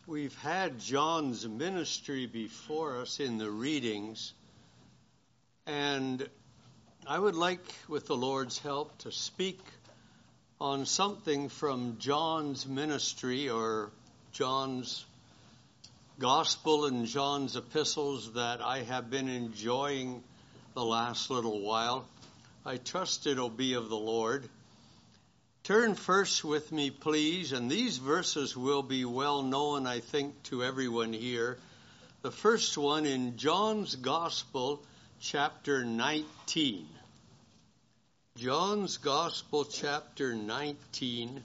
We've had John's ministry before us in the readings, and I would like, with the Lord's help, to speak on something from John's ministry or John's gospel and John's epistles that I have been enjoying the last little while. I trust it'll be of the Lord. Turn first with me, please, and these verses will be well known, I think, to everyone here. The first one in John's Gospel, chapter 19. John's Gospel, chapter 19,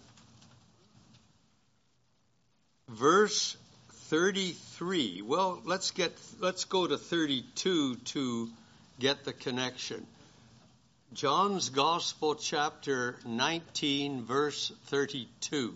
verse 33. Well, let's go to 32 to get the connection. John's Gospel, chapter 19, verse 32.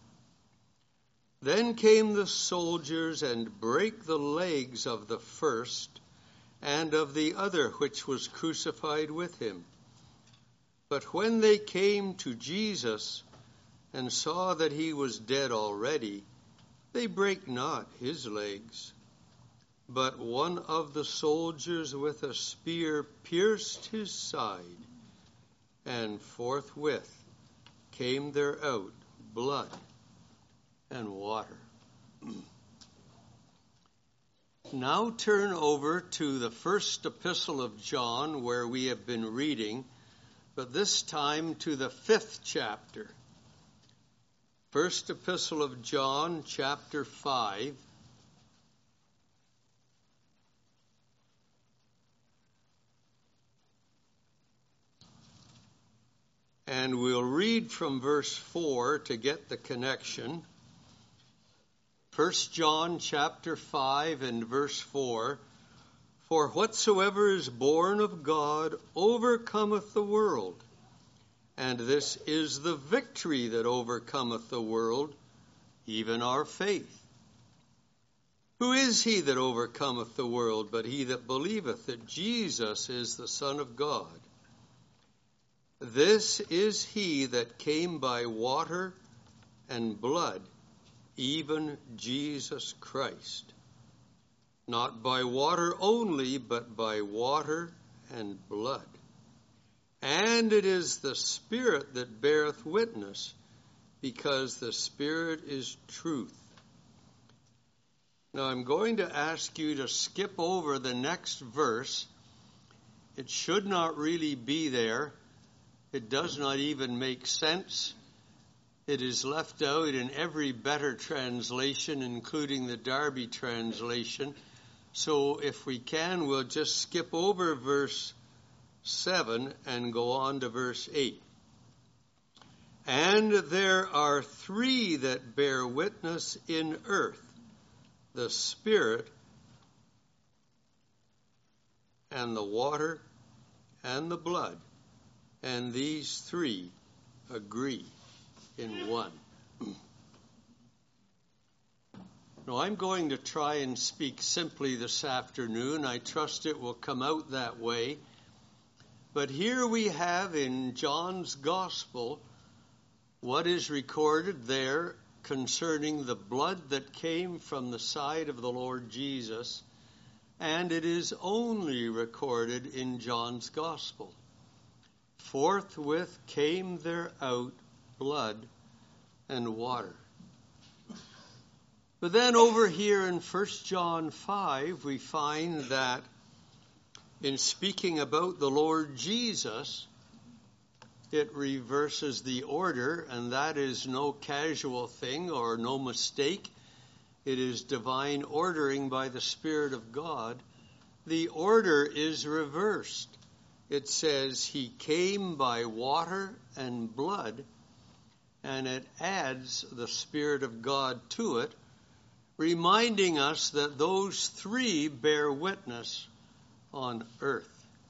Then came the soldiers and brake the legs of the first and of the other which was crucified with him. But when they came to Jesus and saw that he was dead already, they brake not his legs. But one of the soldiers with a spear pierced his side, and forthwith came there out blood and water. Now turn over to the first epistle of John, where we have been reading, but this time to the 5th chapter. First epistle of John, chapter 5. And we'll read from verse 4 to get the connection. 1 John chapter 5 and verse 4. For whatsoever is born of God overcometh the world. And this is the victory that overcometh the world, even our faith. Who is he that overcometh the world, but he that believeth that Jesus is the Son of God? This is he that came by water and blood, even Jesus Christ. Not by water only, but by water and blood. And it is the Spirit that beareth witness, because the Spirit is truth. Now I'm going to ask you to skip over the next verse. It should not really be there. It does not even make sense. It is left out in every better translation, including the Darby translation. So if we can, we'll just skip over verse 7 and go on to verse 8. And there are three that bear witness in earth, the Spirit and the water and the blood. And these three agree in one. Now, I'm going to try and speak simply this afternoon. I trust it will come out that way. But here we have in John's Gospel what is recorded there concerning the blood that came from the side of the Lord Jesus, and it is only recorded in John's Gospel. Forthwith came there out blood and water. But then over here in 1 John 5, we find that in speaking about the Lord Jesus, it reverses the order, and that is no casual thing or no mistake. It is divine ordering by the Spirit of God. The order is reversed. It says he came by water and blood, and it adds the Spirit of God to it, reminding us that those three bear witness on earth.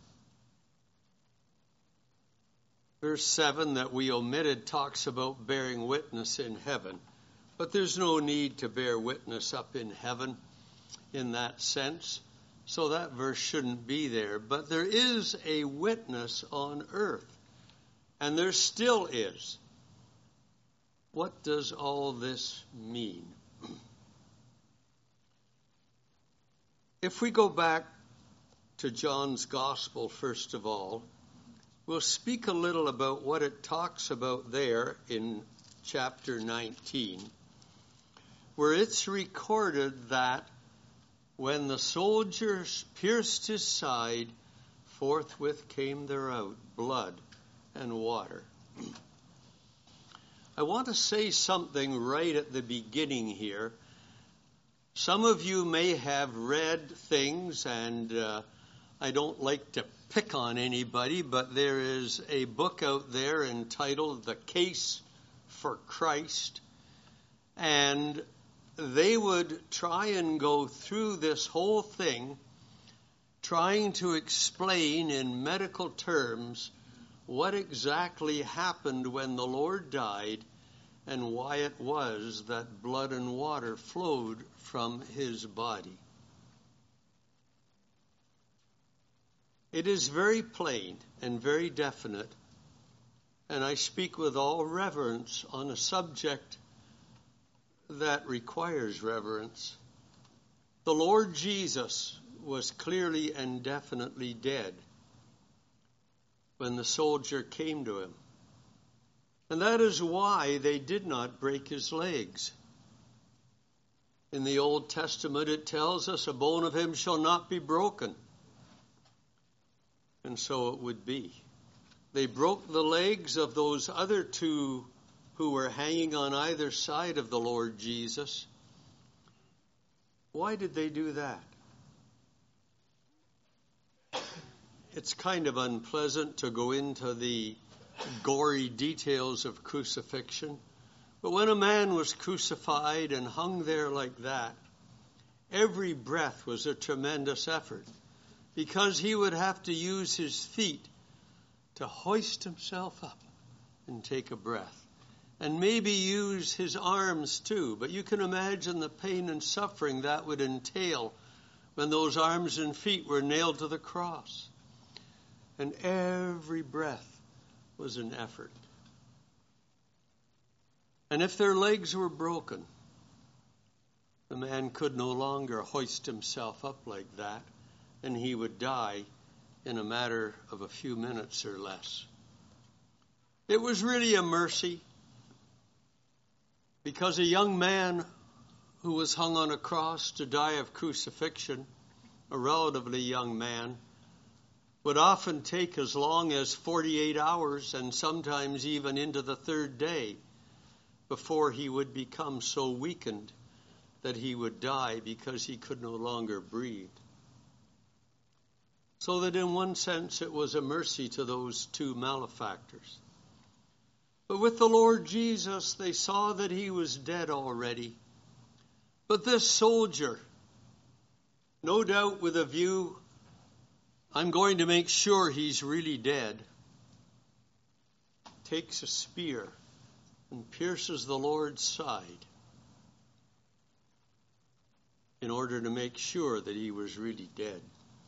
Verse 7 that we omitted talks about bearing witness in heaven, but there's no need to bear witness up in heaven in that sense. So that verse shouldn't be there. But there is a witness on earth. And there still is. What does all this mean? If we go back to John's Gospel, first of all, we'll speak a little about what it talks about there in chapter 19, where it's recorded that when the soldiers pierced his side, forthwith came there out blood and water. I want to say something right at the beginning here. Some of you may have read things, and I don't like to pick on anybody, but there is a book out there entitled The Case for Christ, and they would try and go through this whole thing, trying to explain in medical terms what exactly happened when the Lord died and why it was that blood and water flowed from his body. It is very plain and very definite, and I speak with all reverence on a subject that requires reverence. The Lord Jesus was clearly and definitely dead when the soldier came to him. And that is why they did not break his legs. In the Old Testament it tells us, a bone of him shall not be broken. And so it would be. They broke the legs of those other two who were hanging on either side of the Lord Jesus. Why did they do that? It's kind of unpleasant to go into the gory details of crucifixion. But when a man was crucified and hung there like that, every breath was a tremendous effort, because he would have to use his feet to hoist himself up and take a breath, and maybe use his arms too. But you can imagine the pain and suffering that would entail when those arms and feet were nailed to the cross. And every breath was an effort. And if their legs were broken, the man could no longer hoist himself up like that, and he would die in a matter of a few minutes or less. It was really a mercy, because a young man who was hung on a cross to die of crucifixion, a relatively young man, would often take as long as 48 hours and sometimes even into the third day before he would become so weakened that he would die because he could no longer breathe. So that in one sense it was a mercy to those two malefactors. But with the Lord Jesus, they saw that he was dead already. But this soldier, no doubt with a view, I'm going to make sure he's really dead, takes a spear and pierces the Lord's side in order to make sure that he was really dead.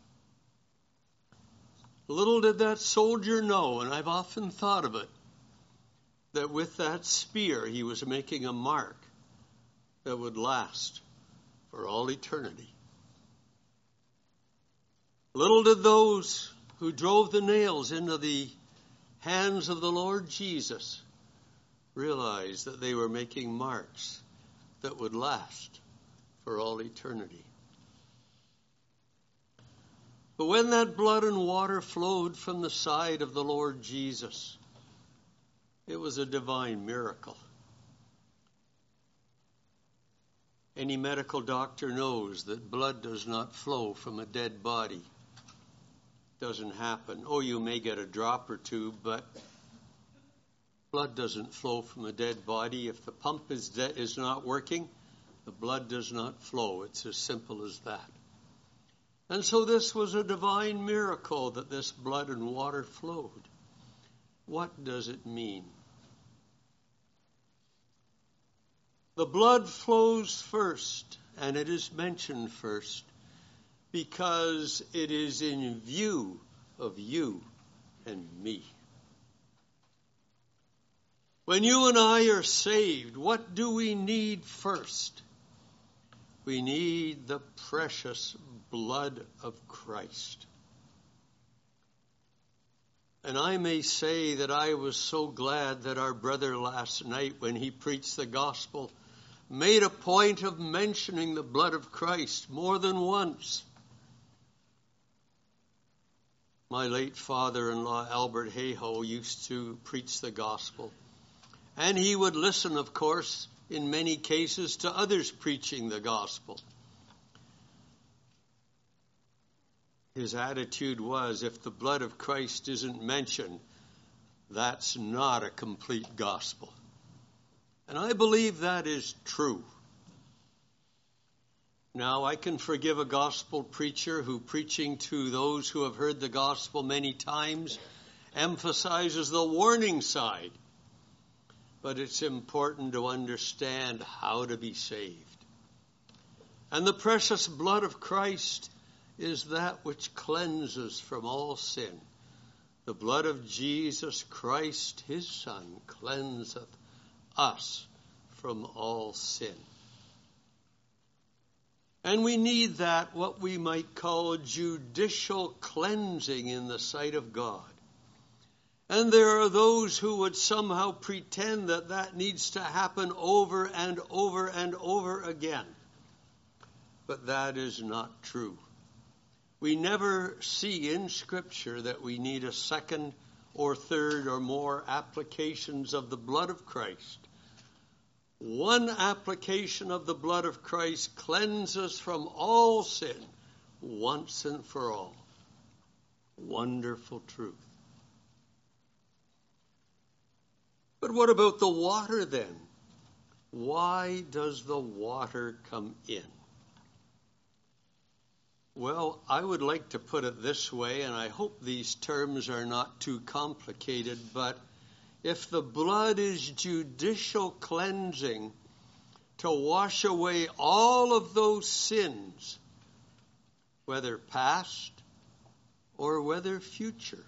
Little did that soldier know, and I've often thought of it, that with that spear he was making a mark that would last for all eternity. Little did those who drove the nails into the hands of the Lord Jesus realize that they were making marks that would last for all eternity. But when that blood and water flowed from the side of the Lord Jesus, it was a divine miracle. Any medical doctor knows that blood does not flow from a dead body. Doesn't happen. Oh, you may get a drop or two, but blood doesn't flow from a dead body. If the pump is not working, the blood does not flow. It's as simple as that. And so this was a divine miracle that this blood and water flowed. What does it mean? The blood flows first, and it is mentioned first, because it is in view of you and me. When you and I are saved, what do we need first? We need the precious blood of Christ. And I may say that I was so glad that our brother last night, when he preached the gospel, made a point of mentioning the blood of Christ more than once. My late father-in-law, Albert Hayhoe, used to preach the gospel. And he would listen, of course, in many cases, to others preaching the gospel. His attitude was, if the blood of Christ isn't mentioned, that's not a complete gospel. And I believe that is true. Now, I can forgive a gospel preacher who, preaching to those who have heard the gospel many times, emphasizes the warning side. But it's important to understand how to be saved. And the precious blood of Christ is that which cleanses from all sin. The blood of Jesus Christ, his Son, cleanseth us from all sin. And we need that, what we might call judicial cleansing in the sight of God. And there are those who would somehow pretend that that needs to happen over and over and over again. But that is not true. We never see in Scripture that we need a second or third or more applications of the blood of Christ. One application of the blood of Christ cleanses from all sin once and for all. Wonderful truth. But what about the water then? Why does the water come in? Well, I would like to put it this way, and I hope these terms are not too complicated, but if the blood is judicial cleansing to wash away all of those sins, whether past or whether future,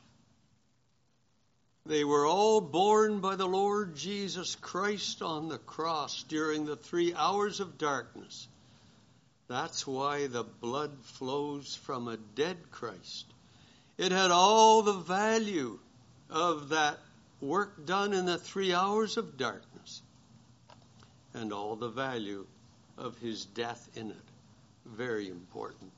they were all borne by the Lord Jesus Christ on the cross during the 3 hours of darkness. That's why the blood flows from a dead Christ. It had all the value of that work done in the 3 hours of darkness and all the value of his death in it. Very important.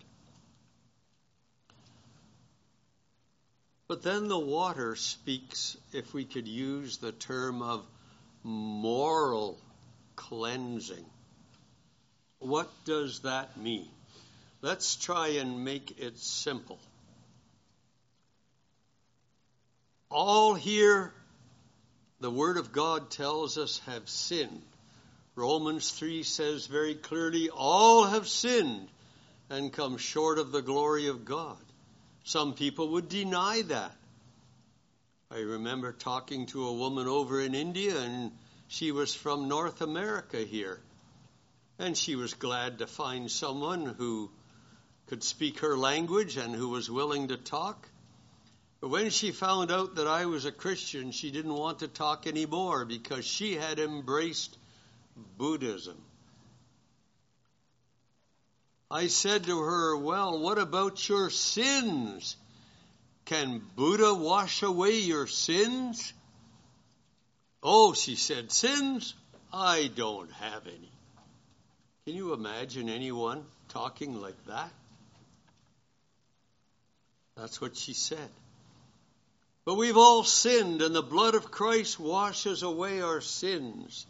But then the water speaks, if we could use the term of moral cleansing. What does that mean? Let's try and make it simple. All here, the Word of God tells us, have sinned. Romans 3 says very clearly, all have sinned and come short of the glory of God. Some people would deny that. I remember talking to a woman over in India, and she was from North America here. And she was glad to find someone who could speak her language and who was willing to talk. But when she found out that I was a Christian, she didn't want to talk anymore because she had embraced Buddhism. I said to her, well, what about your sins? Can Buddha wash away your sins? Oh, she said, sins? I don't have any. Can you imagine anyone talking like that? That's what she said. But we've all sinned, and the blood of Christ washes away our sins.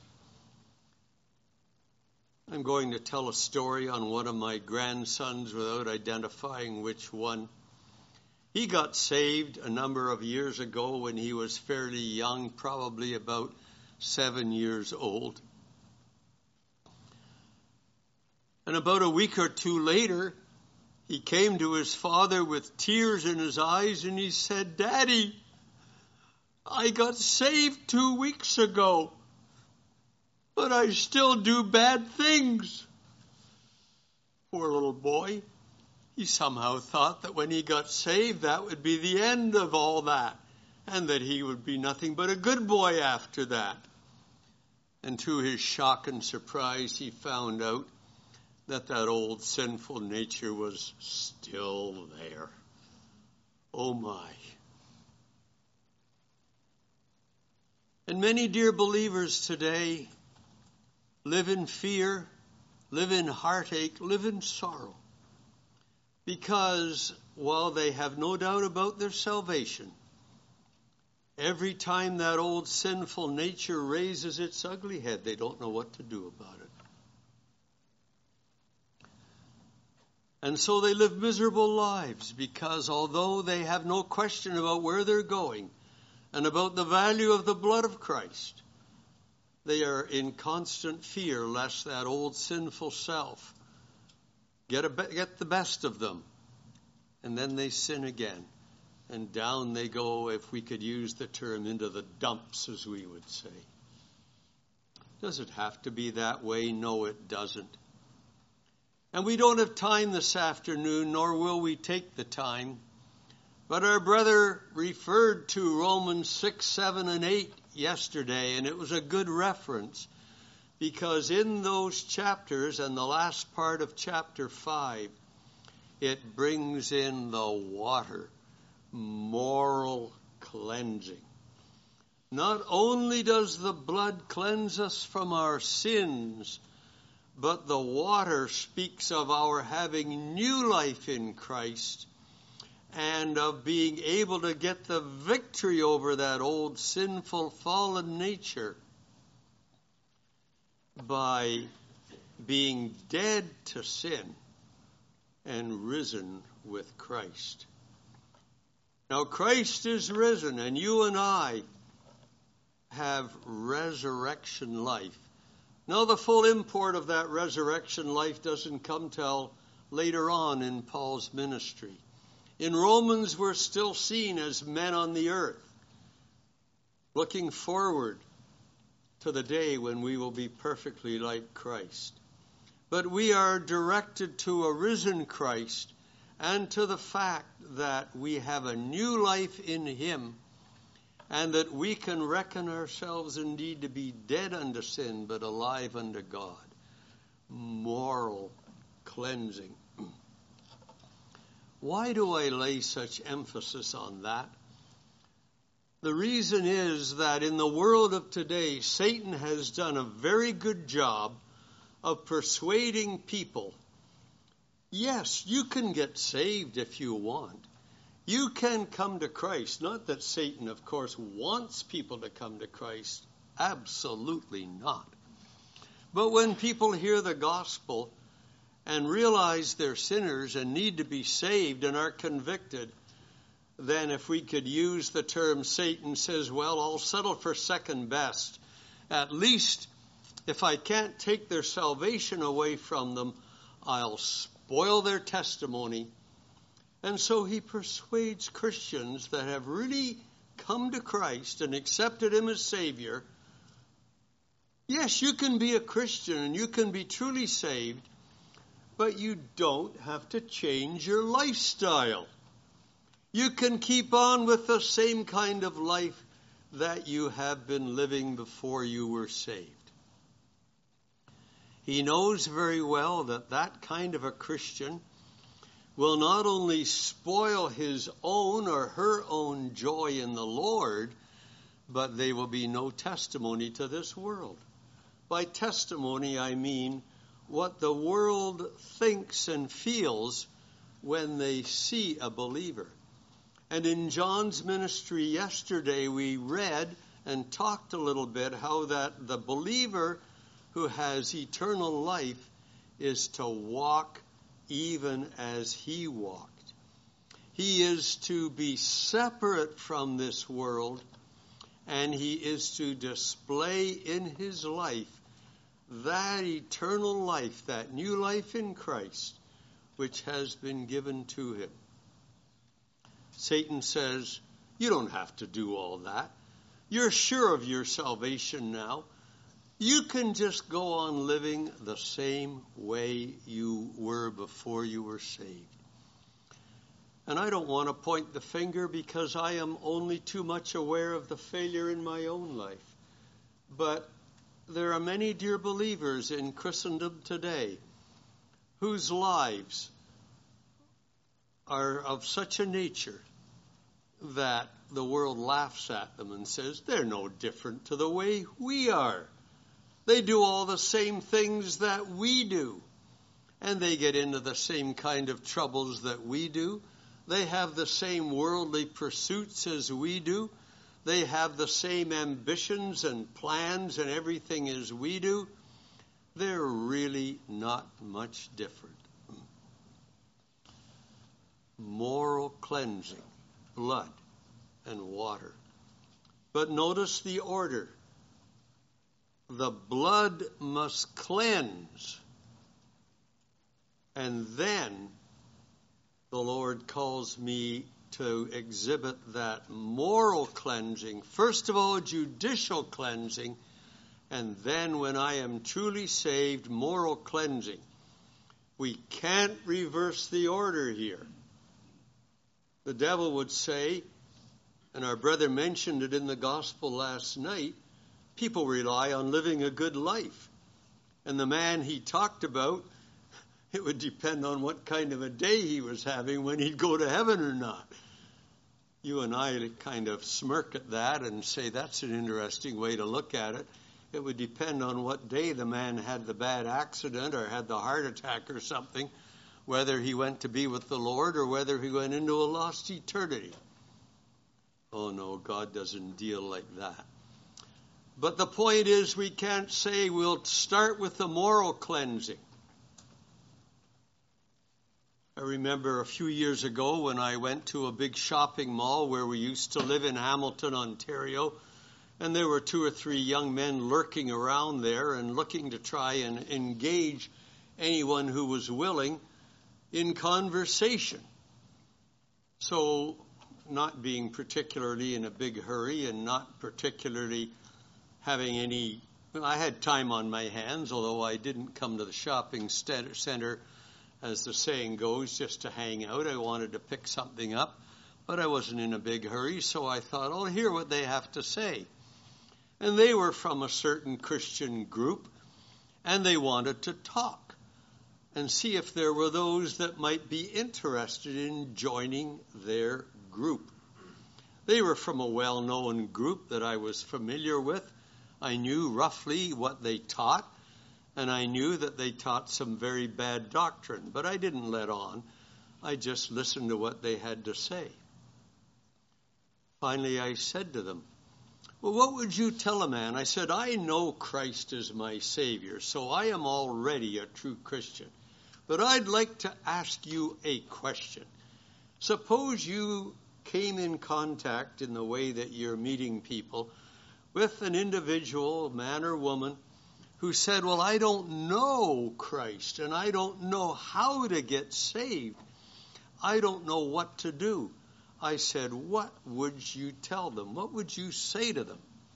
I'm going to tell a story on one of my grandsons without identifying which one. He got saved a number of years ago when he was fairly young, probably about 7 years old. And about a week or two later, he came to his father with tears in his eyes and he said, Daddy, I got saved 2 weeks ago, but I still do bad things. Poor little boy. He somehow thought that when he got saved, that would be the end of all that, and that he would be nothing but a good boy after that. And to his shock and surprise, he found out that old sinful nature was still there. Oh my. And many dear believers today live in fear, live in heartache, live in sorrow. Because while they have no doubt about their salvation, every time that old sinful nature raises its ugly head, they don't know what to do about it. And so they live miserable lives because although they have no question about where they're going and about the value of the blood of Christ, they are in constant fear lest that old sinful self get the best of them. And then they sin again. And down they go, if we could use the term, into the dumps, as we would say. Does it have to be that way? No, it doesn't. And we don't have time this afternoon, nor will we take the time. But our brother referred to Romans 6, 7, and 8 yesterday, and it was a good reference. Because in those chapters, and the last part of chapter 5, it brings in the water, moral cleansing. Not only does the blood cleanse us from our sins, but the water speaks of our having new life in Christ and of being able to get the victory over that old sinful fallen nature by being dead to sin and risen with Christ. Now Christ is risen, and you and I have resurrection life. Now the full import of that resurrection life doesn't come till later on in Paul's ministry. In Romans, we're still seen as men on the earth, looking forward to the day when we will be perfectly like Christ. But we are directed to a risen Christ and to the fact that we have a new life in him, and that we can reckon ourselves indeed to be dead unto sin, but alive unto God. Moral cleansing. Why do I lay such emphasis on that? The reason is that in the world of today, Satan has done a very good job of persuading people. Yes, you can get saved if you want. You can come to Christ. Not that Satan, of course, wants people to come to Christ. Absolutely not. But when people hear the gospel and realize they're sinners and need to be saved and are convicted, then if we could use the term, Satan says, well, I'll settle for second best. At least if I can't take their salvation away from them, I'll spoil their testimony. And so he persuades Christians that have really come to Christ and accepted him as Savior. Yes, you can be a Christian and you can be truly saved, but you don't have to change your lifestyle. You can keep on with the same kind of life that you have been living before you were saved. He knows very well that that kind of a Christian will not only spoil his own or her own joy in the Lord, but they will be no testimony to this world. By testimony, I mean what the world thinks and feels when they see a believer. And in John's ministry yesterday, we read and talked a little bit how that the believer who has eternal life is to walk even as he walked. He is to be separate from this world, and he is to display in his life that eternal life, that new life in Christ, which has been given to him. Satan says, you don't have to do all that. You're sure of your salvation now. You can just go on living the same way you were before you were saved. And I don't want to point the finger because I am only too much aware of the failure in my own life. But there are many dear believers in Christendom today whose lives are of such a nature that the world laughs at them and says, they're no different to the way we are. They do all the same things that we do. And they get into the same kind of troubles that we do. They have the same worldly pursuits as we do. They have the same ambitions and plans and everything as we do. They're really not much different. Moral cleansing, blood and water. But notice the order. The blood must cleanse. And then the Lord calls me to exhibit that moral cleansing. First of all, judicial cleansing. And then when I am truly saved, moral cleansing. We can't reverse the order here. The devil would say, and our brother mentioned it in the gospel last night, people rely on living a good life. And the man he talked about, it would depend on what kind of a day he was having when he'd go to heaven or not. You and I kind of smirk at that and say that's an interesting way to look at it. It would depend on what day the man had the bad accident or had the heart attack or something, whether he went to be with the Lord or whether he went into a lost eternity. Oh no, God doesn't deal like that. But the point is, we can't say we'll start with the moral cleansing. I remember a few years ago when I went to a big shopping mall where we used to live in Hamilton, Ontario, and there were 2 or 3 young men lurking around there and looking to try and engage anyone who was willing in conversation. So, not being particularly in a big hurry and not particularly having any, I had time on my hands, although I didn't come to the shopping center, as the saying goes, just to hang out. I wanted to pick something up, but I wasn't in a big hurry, so I thought, I'll hear what they have to say. And they were from a certain Christian group, and they wanted to talk and see if there were those that might be interested in joining their group. They were from a well-known group that I was familiar with. I knew roughly what they taught, and I knew that they taught some very bad doctrine, but I didn't let on. I just listened to what they had to say. Finally, I said to them, well, what would you tell a man? I said, I know Christ is my Savior, so I am already a true Christian. But I'd like to ask you a question. Suppose you came in contact in the way that you're meeting people with an individual, man or woman, who said, well, I don't know Christ, and I don't know how to get saved. I don't know what to do. I said, what would you tell them? What would you say to them?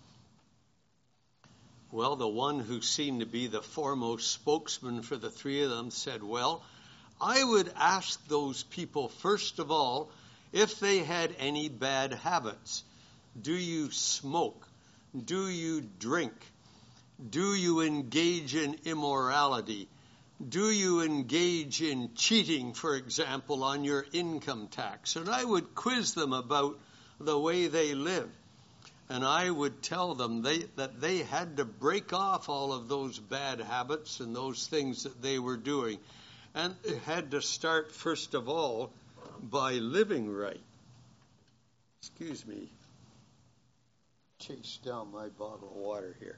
Well, the one who seemed to be the foremost spokesman for the 3 of them said, well, I would ask those people, first of all, if they had any bad habits. Do you smoke? Do you drink? Do you engage in immorality? Do you engage in cheating, for example, on your income tax? And I would quiz them about the way they live. And I would tell them that they had to break off all of those bad habits and those things that they were doing. And it had to start, first of all, by living right. Excuse me. Chase down my bottle of water here.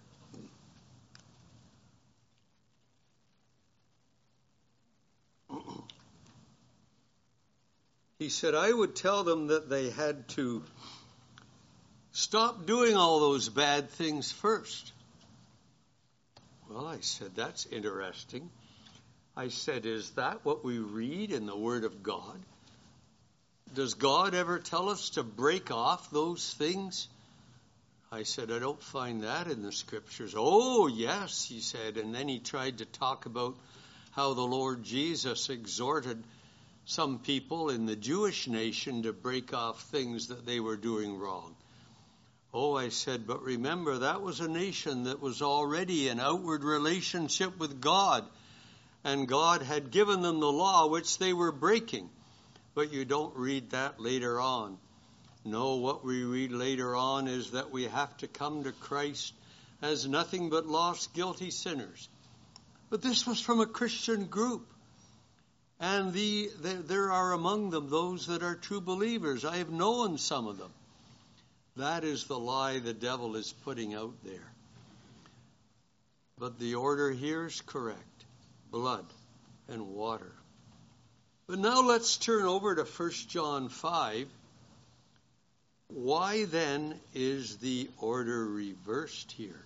He said, I would tell them that they had to stop doing all those bad things first. Well, I said, that's interesting. I said, is that what we read in the Word of God? Does God ever tell us to break off those things? I said, I don't find that in the Scriptures. Oh, yes, he said. And then he tried to talk about how the Lord Jesus exhorted some people in the Jewish nation to break off things that they were doing wrong. Oh, I said, but remember, that was a nation that was already in outward relationship with God. and God had given them the law which they were breaking. But you don't read that later on. No, what we read later on is that we have to come to Christ as nothing but lost, guilty sinners. But this was from a Christian group. And there are among them those that are true believers. I have known some of them. That is the lie the devil is putting out there. But the order here is correct. Blood and water. But now let's turn over to 1 John 5. Why then is the order reversed here?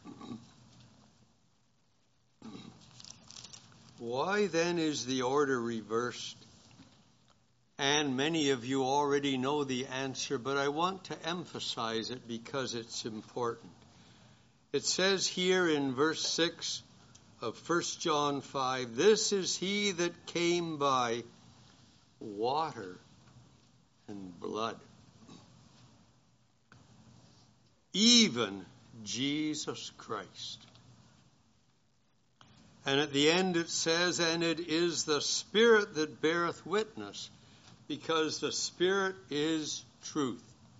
Why then is the order reversed? And many of you already know the answer, but I want to emphasize it because it's important. It says here in verse 6 of 1 John 5, "This is he that came by water and blood, even Jesus Christ." And at the end it says, "And it is the Spirit that beareth witness, because the Spirit is truth."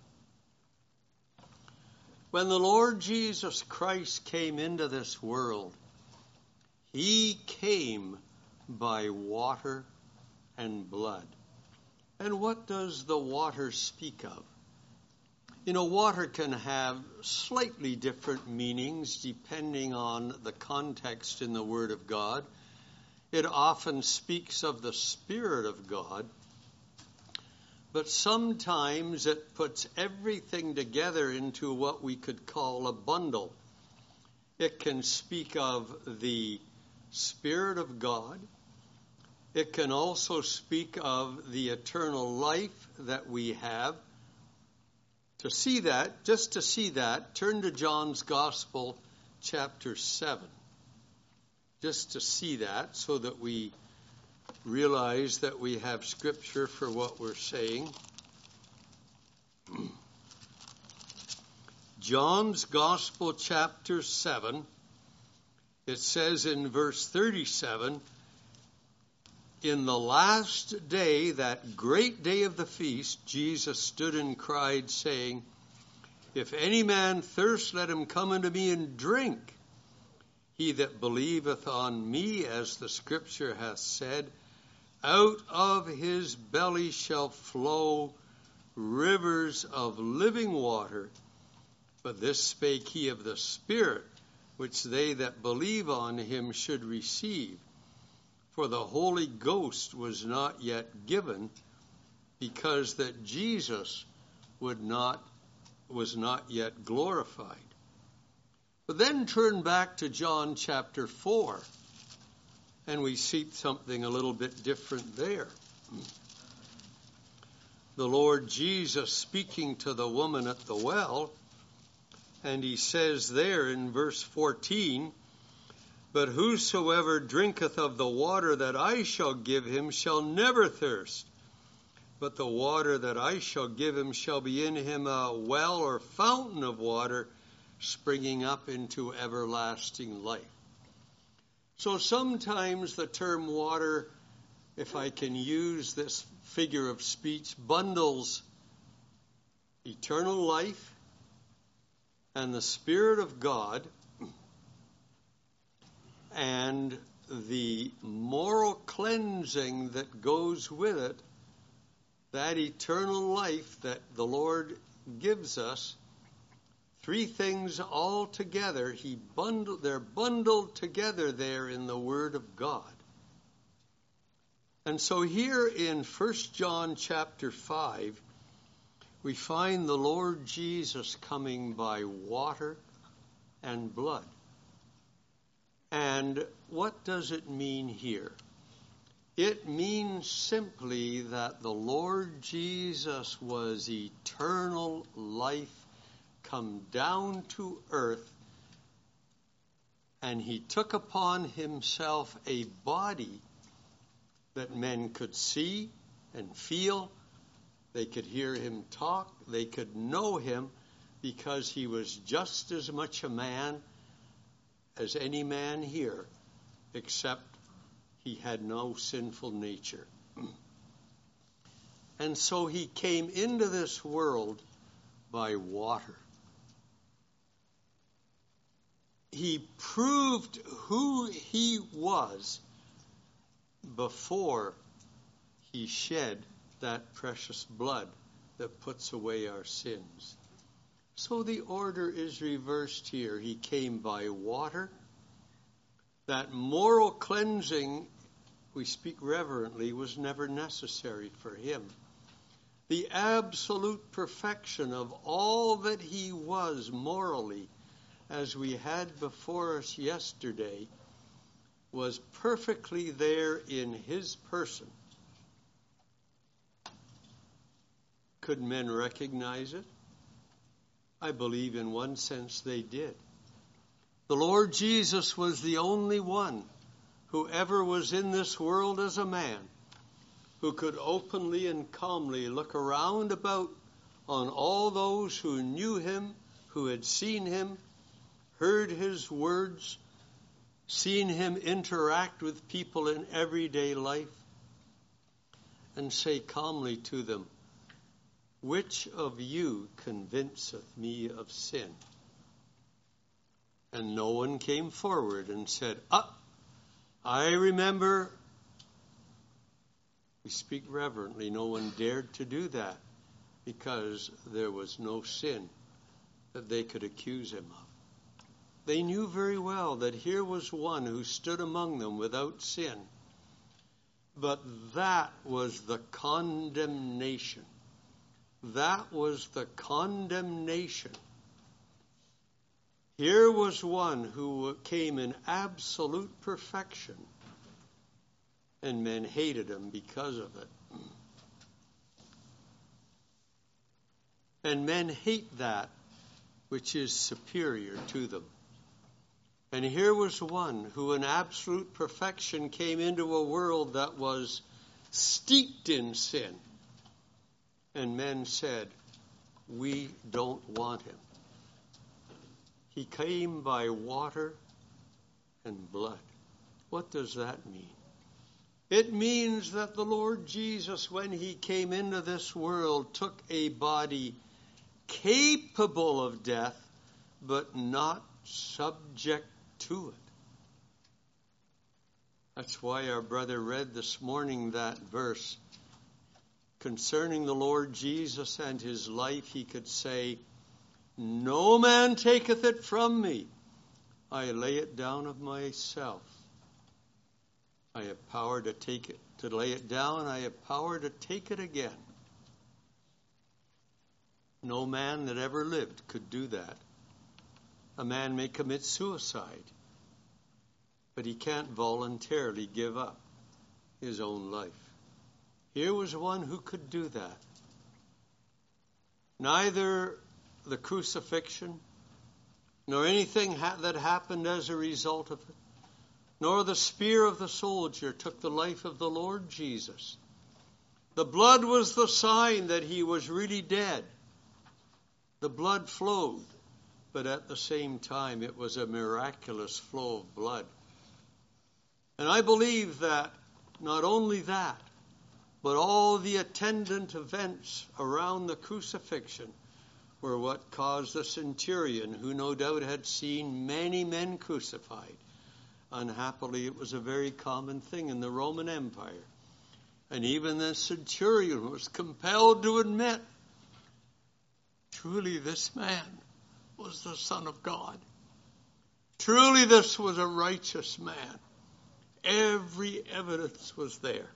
When the Lord Jesus Christ came into this world, he came by water and blood. And what does the water speak of? You know, water can have slightly different meanings depending on the context in the Word of God. It often speaks of the Spirit of God, but sometimes it puts everything together into what we could call a bundle. It can speak of the Spirit of God. It can also speak of the eternal life that we have. To see that, turn to John's Gospel, chapter 7. Just to see that, so that we realize that we have Scripture for what we're saying. John's Gospel, chapter 7, it says in verse 37, "In the last day, that great day of the feast, Jesus stood and cried, saying, If any man thirst, let him come unto me and drink. He that believeth on me, as the Scripture hath said, out of his belly shall flow rivers of living water. But this spake he of the Spirit, which they that believe on him should receive. For the Holy Ghost was not yet given, because that Jesus was not yet glorified." But then turn back to John chapter 4, and we see something a little bit different there. The Lord Jesus speaking to the woman at the well, and he says there in verse 14, "But whosoever drinketh of the water that I shall give him shall never thirst. But the water that I shall give him shall be in him a well or fountain of water springing up into everlasting life." So sometimes the term water, if I can use this figure of speech, bundles eternal life and the Spirit of God and the moral cleansing that goes with it, that eternal life that the Lord gives us. Three things all together, they're bundled together there in the Word of God. And so here in 1 John chapter 5, we find the Lord Jesus coming by water and blood. And what does it mean here? It means simply that the Lord Jesus was eternal life come down to earth, and he took upon himself a body that men could see and feel. They could hear him talk. They could know him, because he was just as much a man as any man here, except He had no sinful nature. And so he came into this world by water. He proved who he was before he shed that precious blood that puts away our sins. So the order is reversed here. He came by water. That moral cleansing, we speak reverently, was never necessary for him. The absolute perfection of all that he was morally, as we had before us yesterday, was perfectly there in his person. Could men recognize it? I believe in one sense they did. The Lord Jesus was the only one who ever was in this world as a man who could openly and calmly look around about on all those who knew him, who had seen him, heard his words, seen him interact with people in everyday life, and say calmly to them, "Which of you convinceth me of sin?" And no one came forward and said, I remember. We speak reverently. No one dared to do that because there was no sin that they could accuse him of. They knew very well that here was one who stood among them without sin. But that was the condemnation. That was the condemnation. Here was one who came in absolute perfection, and men hated him because of it. And men hate that which is superior to them. And here was one who in absolute perfection came into a world that was steeped in sin. And men said, "We don't want him." He came by water and blood. What does that mean? It means that the Lord Jesus, when he came into this world, took a body capable of death, but not subject to it. That's why our brother read this morning that verse. Concerning the Lord Jesus and his life, he could say, "No man taketh it from me. I lay it down of myself. I have power to take it, to lay it down. I have power to take it again." No man that ever lived could do that. A man may commit suicide, but he can't voluntarily give up his own life. Here was one who could do that. Neither the crucifixion, nor anything that happened as a result of it, nor the spear of the soldier took the life of the Lord Jesus. The blood was the sign that he was really dead. The blood flowed, but at the same time it was a miraculous flow of blood. And I believe that not only that, but all the attendant events around the crucifixion were what caused the centurion, who no doubt had seen many men crucified. Unhappily, it was a very common thing in the Roman Empire. And even the centurion was compelled to admit, truly this man was the Son of God. Truly this was a righteous man. Every evidence was there.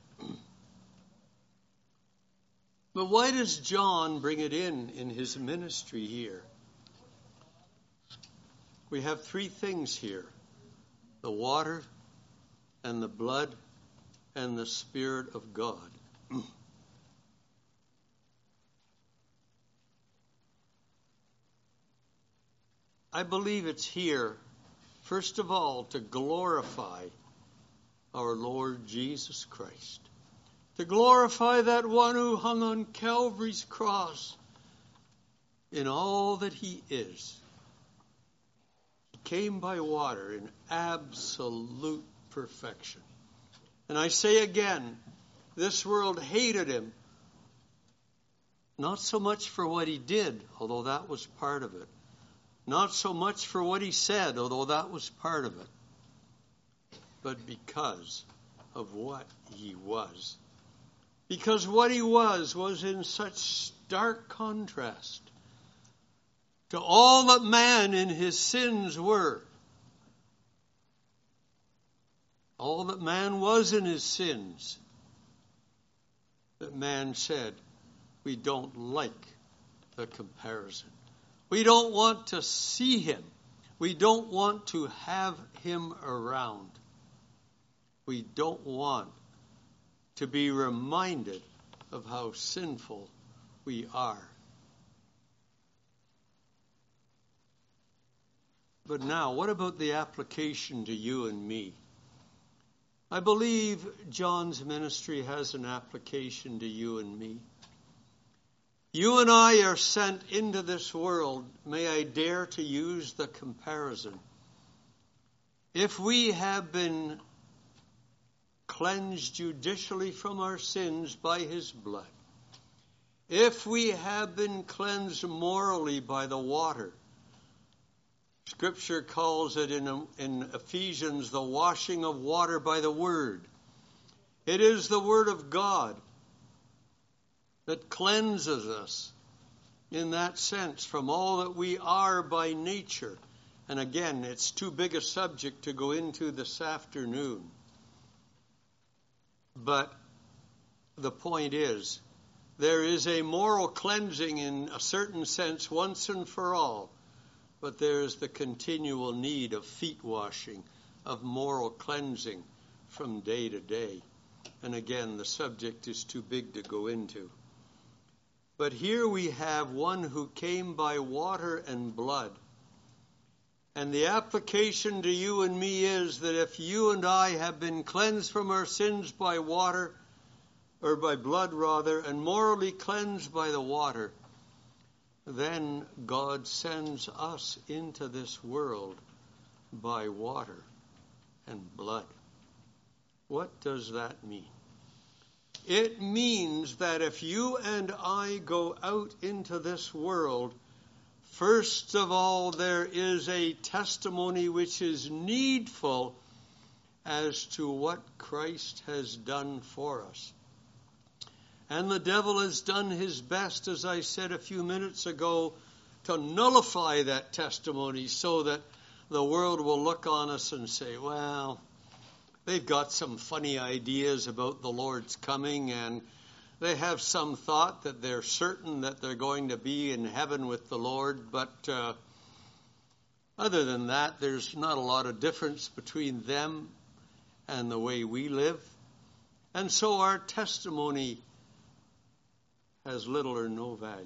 But why does John bring it in his ministry here? We have three things here: the water and the blood and the Spirit of God. I believe it's here, first of all, to glorify our Lord Jesus Christ. To glorify that one who hung on Calvary's cross in all that he is. He came by water in absolute perfection. And I say again, this world hated him. Not so much for what he did, although that was part of it. Not so much for what he said, although that was part of it. But because of what he was. Because what he was in such stark contrast to all that man in his sins were. All that man was in his sins. That man said, we don't like the comparison. We don't want to see him. We don't want to have him around. We don't want to be reminded of how sinful we are. But now, what about the application to you and me? I believe John's ministry has an application to you and me. You and I are sent into this world, may I dare to use the comparison. If we have been cleansed judicially from our sins by his blood, if we have been cleansed morally by the water, Scripture calls it in Ephesians the washing of water by the Word. It is the Word of God that cleanses us in that sense from all that we are by nature. And again, it's too big a subject to go into this afternoon. But the point is, there is a moral cleansing in a certain sense once and for all. But there is the continual need of feet washing, of moral cleansing from day to day. And again, the subject is too big to go into. But here we have one who came by water and blood. And the application to you and me is that if you and I have been cleansed from our sins by water, or by blood rather, and morally cleansed by the water, then God sends us into this world by water and blood. What does that mean? It means that if you and I go out into this world, first of all, there is a testimony which is needful as to what Christ has done for us. And the devil has done his best, as I said a few minutes ago, to nullify that testimony so that the world will look on us and say, well, they've got some funny ideas about the Lord's coming, and they have some thought that they're certain that they're going to be in heaven with the Lord. But other than that, there's not a lot of difference between them and the way we live. And so our testimony has little or no value.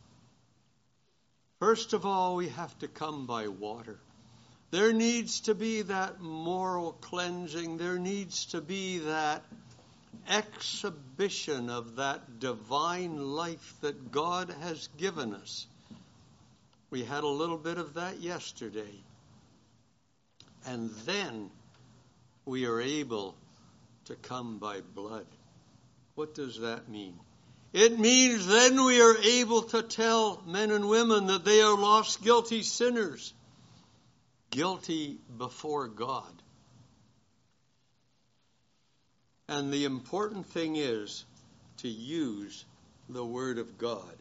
First of all, we have to come by water. There needs to be that moral cleansing. There needs to be that exhibition of that divine life that God has given us. We had a little bit of that yesterday. And then we are able to come by blood. What does that mean? It means then we are able to tell men and women that they are lost, guilty sinners, guilty before God. And the important thing is to use the Word of God.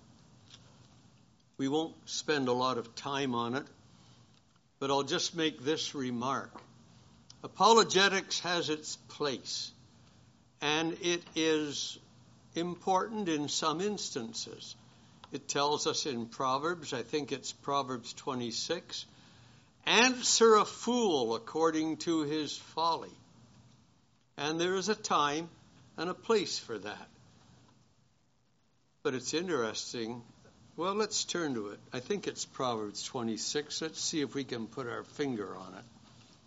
We won't spend a lot of time on it, but I'll just make this remark. Apologetics has its place, and it is important in some instances. It tells us in Proverbs, I think it's Proverbs 26, answer a fool according to his folly. And there is a time and a place for that. But it's interesting. Well, let's turn to it. I think it's Proverbs 26. Let's see if we can put our finger on it.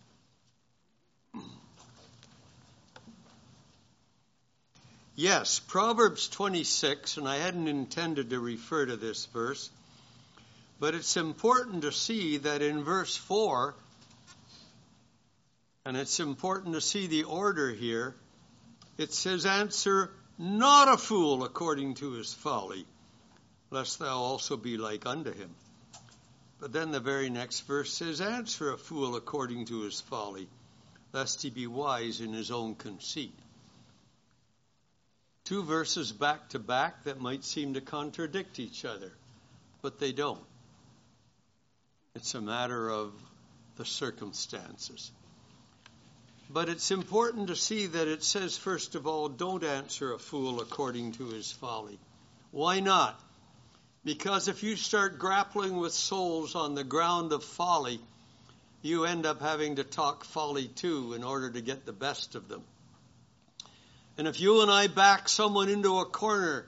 Yes, Proverbs 26, and I hadn't intended to refer to this verse, but it's important to see that in verse 4, and it's important to see the order here, it says, answer not a fool according to his folly, lest thou also be like unto him. But then the very next verse says, answer a fool according to his folly, lest he be wise in his own conceit. Two verses back to back that might seem to contradict each other, but they don't. It's a matter of the circumstances. But it's important to see that it says, first of all, don't answer a fool according to his folly. Why not? Because if you start grappling with souls on the ground of folly, you end up having to talk folly too in order to get the best of them. And if you and I back someone into a corner,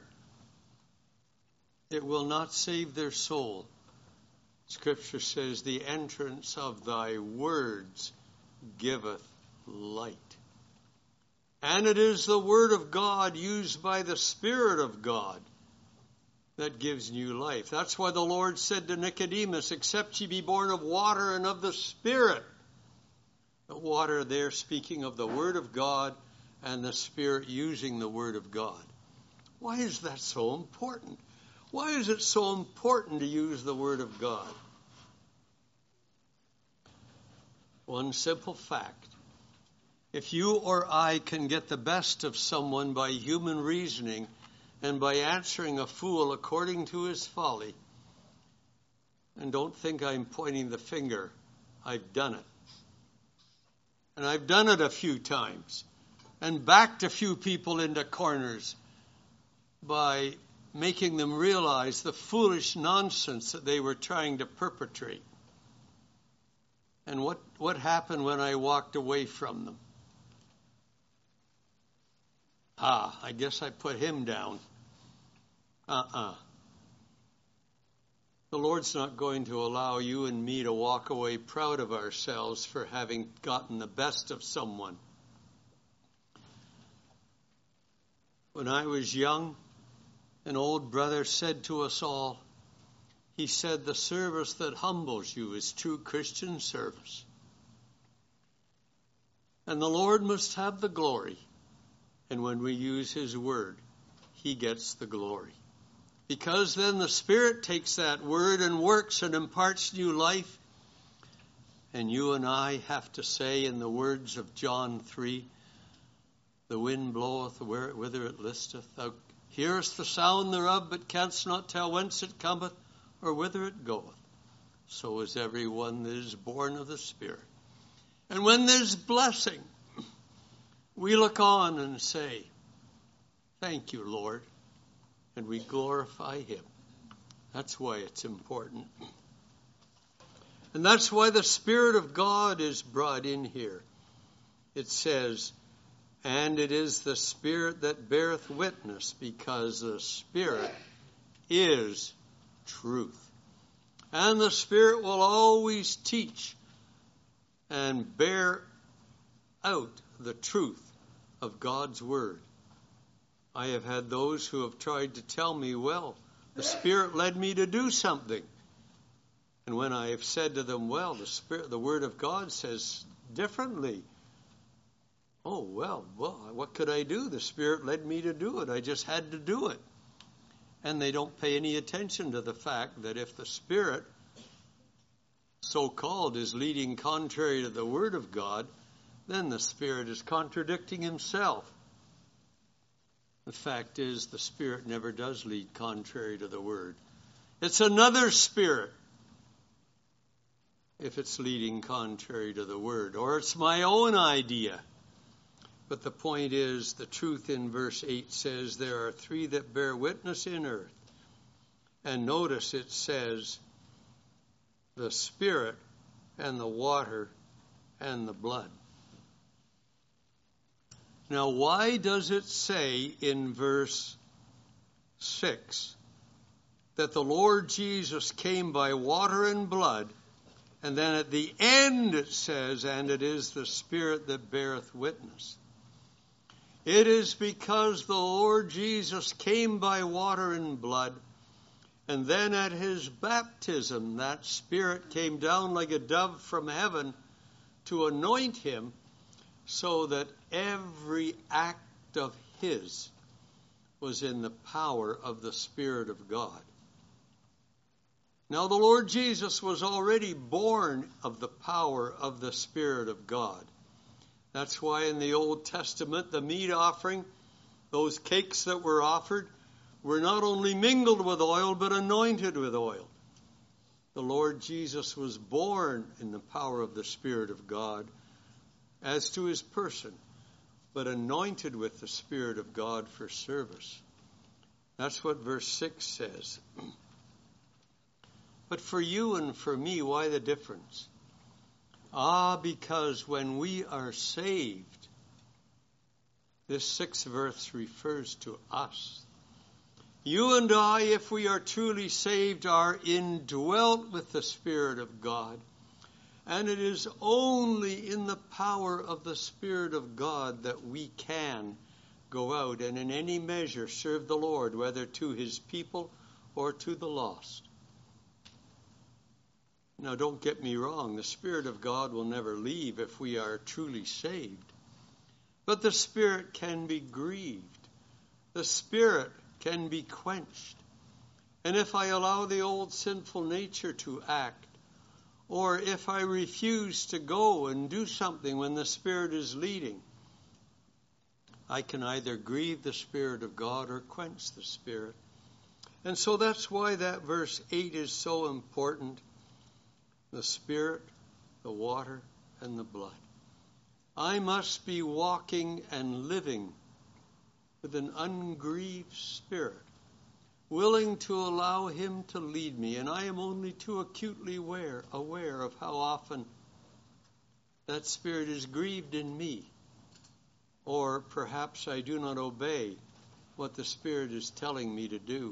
it will not save their soul. Scripture says, the entrance of thy words giveth light. And it is the word of God used by the Spirit of God that gives new life. That's why the Lord said to Nicodemus, except ye be born of water and of the Spirit. The water there speaking of the word of God, and the Spirit using the word of God. Why is that so important? Why is it so important to use the word of God? One simple fact. If you or I can get the best of someone by human reasoning and by answering a fool according to his folly, and don't think I'm pointing the finger, I've done it. And I've done it a few times. And backed a few people into corners by making them realize the foolish nonsense that they were trying to perpetrate. And what happened when I walked away from them? I guess I put him down. The Lord's not going to allow you and me to walk away proud of ourselves for having gotten the best of someone. When I was young, an old brother said to us all, he said, the service that humbles you is true Christian service. And the Lord must have the glory. And when we use his word, he gets the glory. Because then the Spirit takes that word and works and imparts new life. And you and I have to say in the words of John 3, the wind bloweth whither it listeth. Thou hearest the sound thereof, but canst not tell whence it cometh or whither it goeth. So is everyone that is born of the Spirit. And when there's blessing, we look on and say, thank you, Lord. And we glorify him. That's why it's important. And that's why the Spirit of God is brought in here. It says, and it is the Spirit that beareth witness, because the Spirit is truth. And the Spirit will always teach and bear out the truth of God's Word. I have had those who have tried to tell me, well, the Spirit led me to do something. And when I have said to them, well, the Word of God says differently. Oh, well, what could I do? The Spirit led me to do it. I just had to do it. And they don't pay any attention to the fact that if the Spirit, so-called, is leading contrary to the Word of God, then the Spirit is contradicting himself. The fact is, the Spirit never does lead contrary to the Word. It's another spirit if it's leading contrary to the Word, or it's my own idea. But the point is, the truth in verse 8 says, there are three that bear witness in earth. And notice it says, the Spirit and the water and the blood. Now, why does it say in verse 6 that the Lord Jesus came by water and blood, and then at the end it says, and it is the Spirit that beareth witness? It is because the Lord Jesus came by water and blood, and then at his baptism, that Spirit came down like a dove from heaven to anoint him, so that every act act of his was in the power of the Spirit of God. Now the Lord Jesus was already born of the power of the Spirit of God. That's why in the Old Testament, the meat offering, those cakes that were offered, were not only mingled with oil, but anointed with oil. The Lord Jesus was born in the power of the Spirit of God as to his person, but anointed with the Spirit of God for service. That's what verse 6 says. But for you and for me, why the difference? Because when we are saved, this 6th verse refers to us. You and I, if we are truly saved, are indwelt with the Spirit of God. And it is only in the power of the Spirit of God that we can go out and in any measure serve the Lord, whether to his people or to the lost. Now, don't get me wrong. The Spirit of God will never leave if we are truly saved. But the Spirit can be grieved. The Spirit can be quenched. And if I allow the old sinful nature to act, or if I refuse to go and do something when the Spirit is leading, I can either grieve the Spirit of God or quench the Spirit. And so that's why that verse 8 is so important. The Spirit, the water, and the blood. I must be walking and living with an ungrieved spirit, willing to allow him to lead me. And I am only too acutely aware of how often that spirit is grieved in me. Or perhaps I do not obey what the Spirit is telling me to do.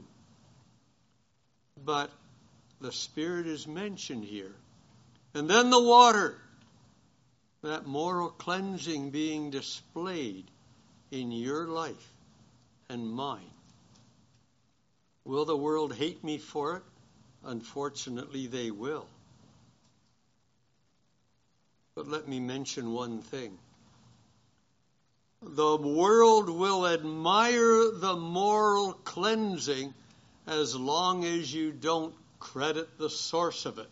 But the Spirit is mentioned here. And then the water, that moral cleansing being displayed in your life and mine. Will the world hate me for it? Unfortunately, they will. But let me mention one thing. The world will admire the moral cleansing as long as you don't credit the source of it.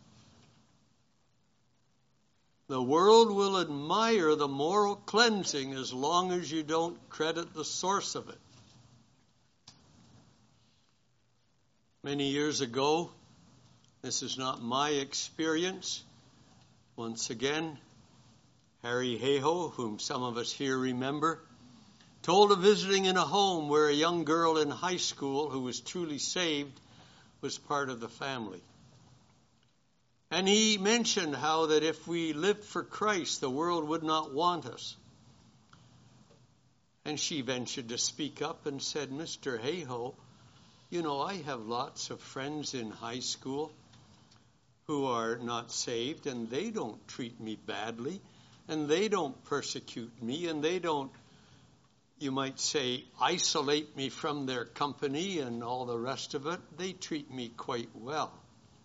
The world will admire the moral cleansing as long as you don't credit the source of it. Many years ago, this is not my experience. Once again, Harry Hayhoe, whom some of us here remember, told of visiting in a home where a young girl in high school who was truly saved was part of the family. And he mentioned how that if we lived for Christ, the world would not want us. And she ventured to speak up and said, Mr. Hayhoe, you know, I have lots of friends in high school who are not saved, and they don't treat me badly, and they don't persecute me, and they don't, you might say, isolate me from their company and all the rest of it. They treat me quite well.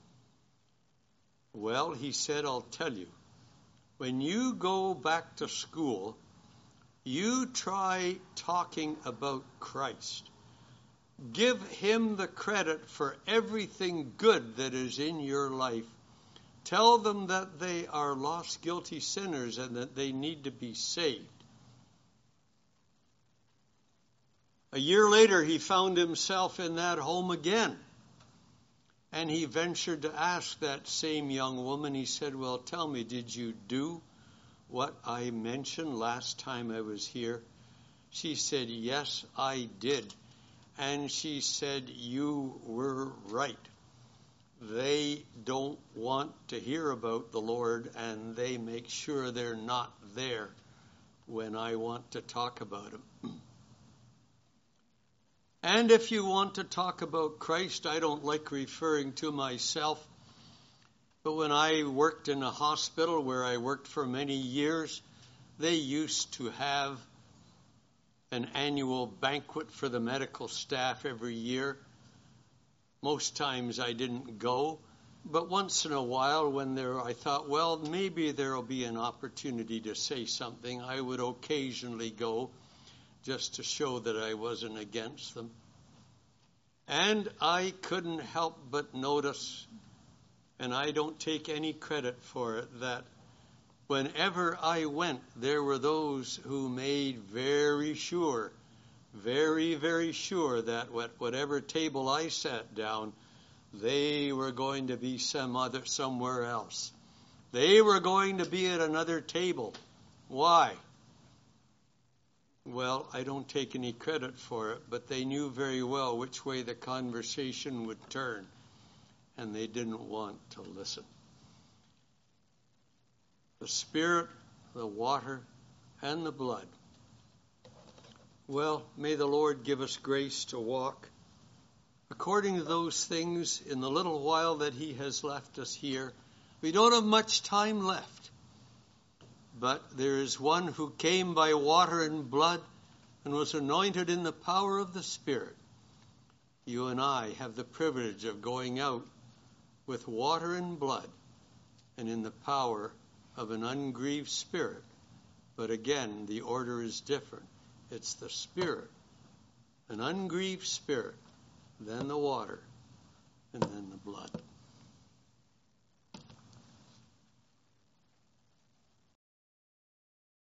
Well, he said, I'll tell you, when you go back to school, you try talking about Christ. Give him the credit for everything good that is in your life. Tell them that they are lost, guilty sinners and that they need to be saved. A year later, he found himself in that home again. And he ventured to ask that same young woman, he said, well, tell me, did you do what I mentioned last time I was here? She said, yes, I did. And she said, you were right. They don't want to hear about the Lord, and they make sure they're not there when I want to talk about him. And if you want to talk about Christ, I don't like referring to myself, but when I worked in a hospital where I worked for many years, they used to have an annual banquet for the medical staff every year. Most times I didn't go, but once in a while when I thought, well, maybe there will be an opportunity to say something, I would occasionally go. just to show that I wasn't against them. And I couldn't help but notice, and I don't take any credit for it, that whenever I went, there were those who made very sure, very, very sure that at whatever table I sat down, they were going to be somewhere else. They were going to be at another table. Why? Well, I don't take any credit for it, but they knew very well which way the conversation would turn, and they didn't want to listen. The Spirit, the water, and the blood. Well, may the Lord give us grace to walk according to those things in the little while that He has left us here. We don't have much time left, but there is one who came by water and blood and was anointed in the power of the Spirit. You and I have the privilege of going out with water and blood and in the power of an ungrieved spirit. But again, the order is different. It's the Spirit, an ungrieved spirit, then the water, and then the blood.